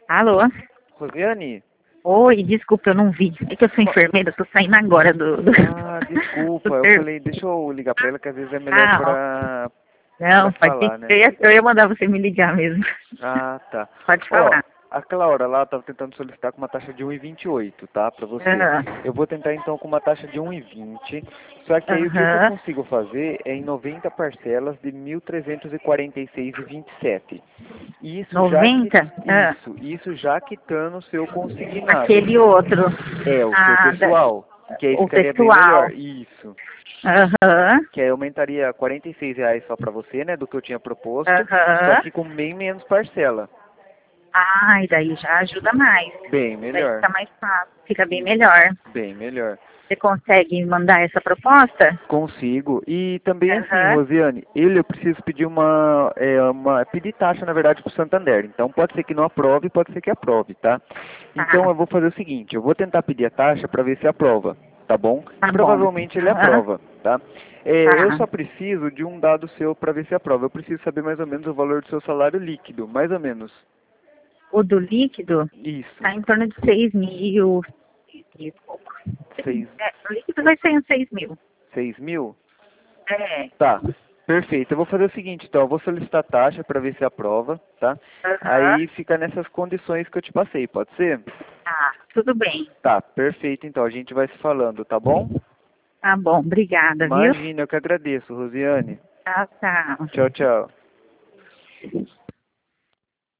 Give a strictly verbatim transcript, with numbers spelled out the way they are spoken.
Alô? Rosiane? Oi, desculpa, eu não vi. É que eu sou enfermeira, tô saindo agora do... do... Ah, desculpa. do Eu ser- falei, deixa eu ligar pra ela, que às vezes é melhor Ah, ó. pra, pra Não, pode ir. falar, né? Eu ia, eu ia mandar você me ligar mesmo. Ah, tá. Pode Ó, falar. aquela hora lá eu tava tentando solicitar com uma taxa de um e vinte e oito, tá? Pra você. Ah, Eu vou tentar então com uma taxa de um e vinte. Só que aí o que que eu Aham. consigo fazer é em noventa parcelas de mil trezentos e quarenta e seis e vinte e sete. Isso já que noventa? Ah, isso, isso já quitando o seu consignado. aquele outro. É, o seu Ah, da- pessoal, que aí o ficaria bem melhor. pessoal. Isso. Aham. Que aí aumentaria quarenta e seis reais só pra você, né, do que eu tinha proposto, só Aham. que com bem menos parcela. Ah, e daí já ajuda mais. Bem Daí melhor. fica mais fácil, fica bem melhor. Bem melhor. Você consegue mandar essa proposta? Consigo. E também assim, Aham. Rosiane, ele eu preciso pedir uma, é, uma pedir taxa, na verdade, pro Santander. Então pode ser que não aprove, pode ser que aprove, tá? Então Tá, eu vou fazer o seguinte, eu vou tentar pedir a taxa para ver se aprova, tá bom? E tá bom. provavelmente ele Aham. aprova, tá? É, eu Tá. só preciso de um dado seu para ver se aprova. Eu preciso saber mais ou menos o valor do seu salário líquido, mais ou menos. O do líquido Isso. está em torno de seis mil. seis mil e pouco. Seis, É, o líquido vai ser em seis mil. seis mil? É. Tá, perfeito. Eu vou fazer o seguinte, então, eu vou solicitar a taxa para ver se aprova, tá? Aham. Aí fica nessas condições que eu te passei, pode ser? Tá, tudo bem. Tá, perfeito, então, a gente vai se falando, tá bom? Tá bom, obrigada, viu? Imagina, eu que agradeço, Rosiane. Tchau, tchau. Tchau, tchau.